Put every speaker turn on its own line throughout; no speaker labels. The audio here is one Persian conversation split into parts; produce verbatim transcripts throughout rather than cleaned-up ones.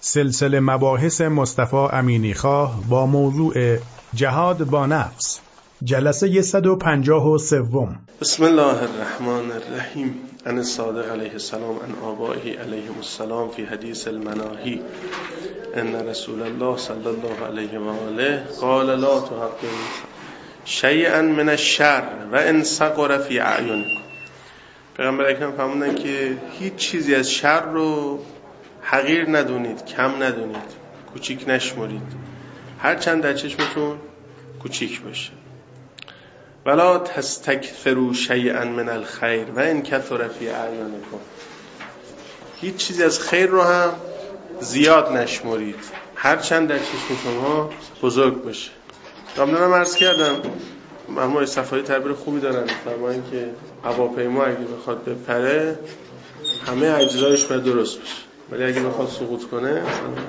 سلسله مباحث مصطفی امینیخواه با موضوع جهاد با نفس، جلسه صد و پنجاه و سه.
بسم الله الرحمن الرحیم. عن الصادق علیه السلام عن آبائه علیهم السلام فی حدیث المناهی ان رسول الله صلی الله علیه و آله قال لا تحقروا شیئا من الشر و ان صغر فی اعینکم. پیغمبر اکرم فرمودن که هیچ چیزی از شر رو حقیر ندونید، کم ندونید، کوچیک نشمرید، هر چند در چشمتون کوچیک باشه. ولا تستکثروا شیئا من الخیر و ان کثر فی اعینکم. هیچ چیزی از خیر رو هم زیاد نشمرید، هر چند در چشم شما بزرگ باشه. قبلا عرض کردم مرحوم صفایی تعبیر خوبی دارن، فرمایند که هواپیما اگه بخواد بپره همه اجزایش باید درست بشه، ولی اگه بخواد سقوط کنه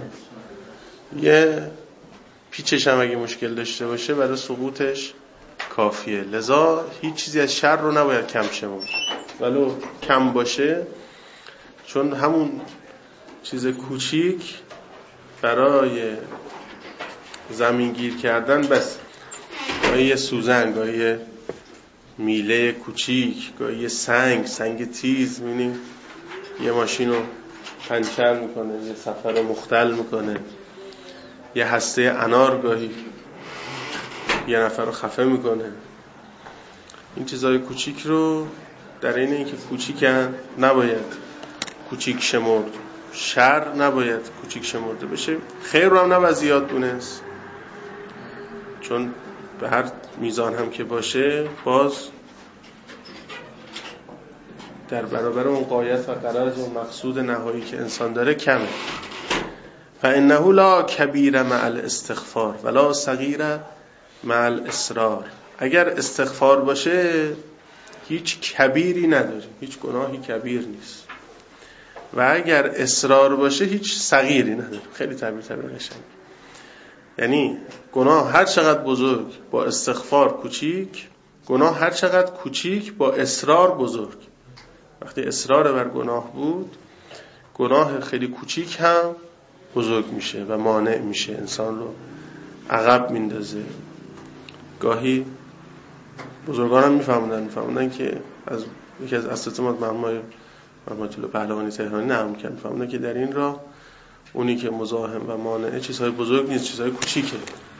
یه پیچش هم اگه مشکل داشته باشه برای سقوطش کافیه. لذا هیچ چیزی از شر رو نباید کم شمرد ولو کم باشه، چون همون چیز کوچیک برای زمین گیر کردن بس، گاهی یه سوزن، گاهی یه میله کوچیک، گاهی یه سنگ سنگ تیز، می‌بینیم یه ماشین رو پنچر میکنه، یه سفر رو مختل میکنه، یه هسته انار گاهی یه نفر رو خفه میکنه. این چیزهای کوچیک رو در این اینکه کوچیکن نباید کوچیک شمرد، شر نباید کوچیک شمرده بشه، خیر رو هم نباید زیاد دونست، چون به هر میزان هم که باشه باز در برابر اون غایت و غرض و مقصود نهایی که انسان داره کمه. فانه لا کبیر مع الاستغفار ولا صغیر مع الاصرار. اگر استغفار باشه هیچ کبیری نداره، هیچ گناهی کبیر نیست، و اگر اصرار باشه هیچ صغیری نداره. خیلی تعبیر تعبیر قشنگ. یعنی گناه هر چقدر بزرگ با استغفار کوچیک، گناه هر چقدر کوچیک با اصرار بزرگ. وقتی اصرار بر گناه بود، گناه خیلی کوچیک هم بزرگ میشه و مانع میشه، انسان رو عقب میندازه. گاهی بزرگان هم میفهموندن میفهموندن که از یکی از اساتذه‌مون مرحوم محمد الله پهلوانی تهرانی نقل کرد، میفهموندن که در این راه اونی که مزاحم و مانع چیزهای بزرگ نیست، چیزهای کوچیکه.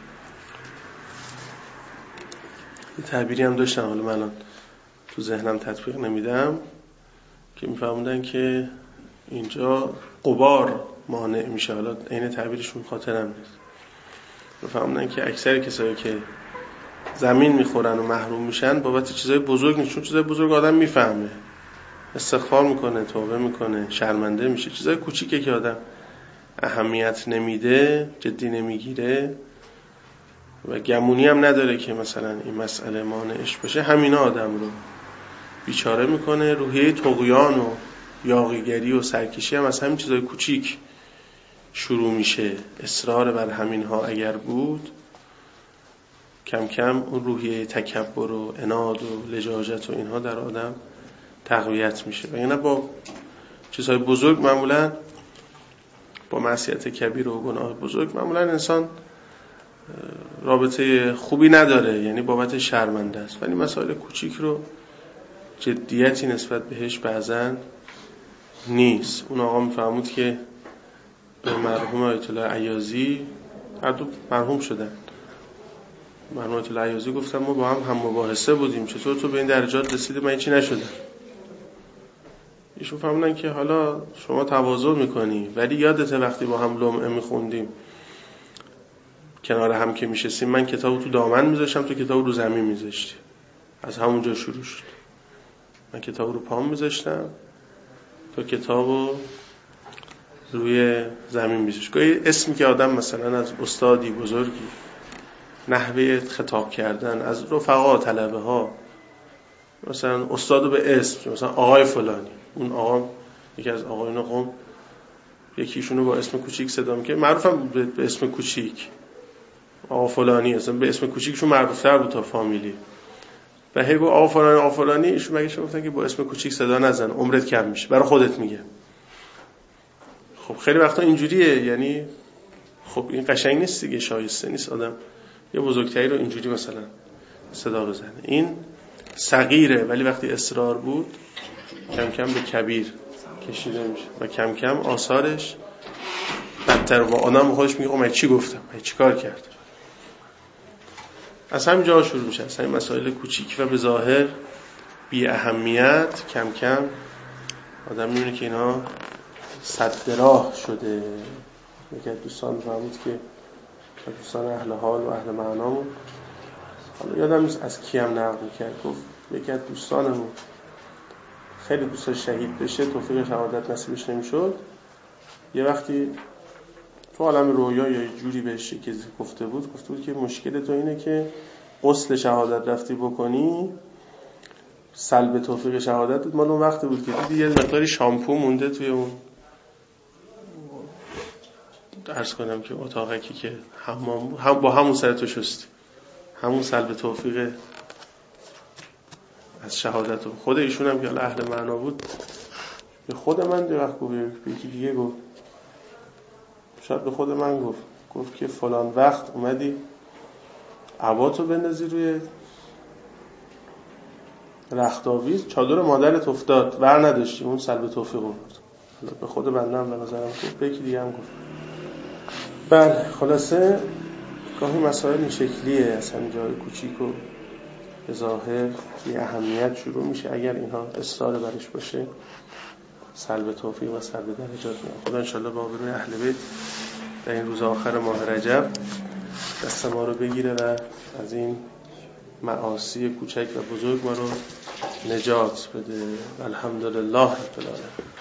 یه تعبیری هم داشتن، حالا من الان تو ذهنم تطبیق نمیدم، که میفهموندن که اینجا غبار مانع میشه. حالا عین تعبیرشون خاطرم نیست. میفهموندن که اکثر کسایی که زمین میخورن و محروم میشن بابت چیزای بزرگ نیست، چون چیزای بزرگ آدم میفهمه، استغفار میکنه، توبه میکنه، شرمنده میشه. چیزای کوچیکه که آدم اهمیت نمیده، جدی نمیگیره و گمونی هم نداره که مثلا این مسئله مانعش باشه، همینا آدم رو بیچاره میکنه. روحیه طغیان و یاغیگری و سرکشی هم از همین چیزای کوچیک شروع میشه. اصرار بر همینها اگر بود، کم کم اون روحیه تکبر و عناد و لجاجت و اینها در آدم تقویت میشه. و یعنی با چیزهای بزرگ معمولا، با معصیت کبیر و گناه بزرگ معمولا انسان رابطه خوبی نداره، یعنی بابت شرمنده است. ولی مسائل کوچیک رو جدیتی نسبت بهش بعضن نیست. اون آقا میفهمود که به مرحوم آیت الله عیاضی، هر دو مرحوم شدن، مرحوم آیت الله عیاضی گفتم ما با هم هم مباحثه بودیم، چطور تو به این درجات رسیدی من هیچی نشدم؟ ایشون فهموندن که حالا شما تواضع میکنی، ولی یادته وقتی با هم لمعه میخوندیم کنار هم که میشستیم، من کتابو تو دامن میذاشتم، تو کتابو رو زمین میذاشتی. از همونجا شروع شد. من کتابو رو پام میذاشتم، تو کتابو روی زمین میذاشت. گاهی اسمی که آدم مثلا از استادی بزرگی، نحوه خطاب کردن از رفقا طلبه ها، مثلا استادو به اسم، مثلا آقای فلانی، اون آقا یکی از آقایون قوم یکیشونو با اسم کوچیک صدا میکنه، معروفم به اسم کوچیک، آقا فلانی، اصلا به اسم کوچیکشون معروفتر بود تا فامیلی. و هی گفت آقا فلانی آقا فلانی، ایشون مگه شما گفتن که با اسم کوچیک صدا نزن عمرت کم میشه، برای خودت میگه. خب خیلی وقتا اینجوریه، یعنی خب این قشنگ نیست دیگه، شایسته نیست آدم یه بزرگتری رو اینجوری مثلا صدا بزنه. این صغیره، ولی وقتی اصرار بود کم کم به کبیر کشیده میشه و کم کم آثارش بدتر و آدم خودش میگه من چی گفتم، من چی کار کردم. از همین جا شروع میشه، از همین مسائل کوچیک و به ظاهر بی اهمیت کم کم آدم میبینه که اینا سد راه شده. یکی از دوستان فرمود که دوستان اهل حال و اهل معنامون، حالا یادم نیست از کیم نقل میکرد، گفت یکی از دوستانمون خیلی دوست داشت شهید بشه، توفیق شهادت نصیبش نمیشد. یه وقتی تو عالم رویا یا یه جوری بهش که گفته بود گفته بود که مشکل تو اینه که غسل شهادت رفتی بکنی، سلب توفیق شهادت مال اون وقتی بود که دیدی یه مقداری شامپو مونده توی اون عرض کنم که اتاقکی که حمام بود، هم با همون سرتو شستی، همون سلب توفیق از شهادت. خود ایشون هم که اهل معنا بود به خود من دو وقت گفت، به یکی دیگه گفت، شاید به خود من گفت گفت که فلان وقت اومدی عباتو بندازی روی رختاویز، چادر مادرت افتاد ور نداشتی، اون سلب توفیق بود. به خود بندم به نظرم گفت، به یکی دیگه هم گفت. بله خلاصه گاهی مسائل این شکلیه، از همین جای کوچیک و به ظاهر بی اهمیت شروع میشه، اگر اینها اصرار برش باشه سلب توفیق و سلب درجات میاد. خدا انشالله با آبروی اهل بیت در این روز آخر ماه رجب دست ما رو بگیره و از این معاصی کوچک و بزرگ ما رو نجات بده. الحمدلله رب العالمین.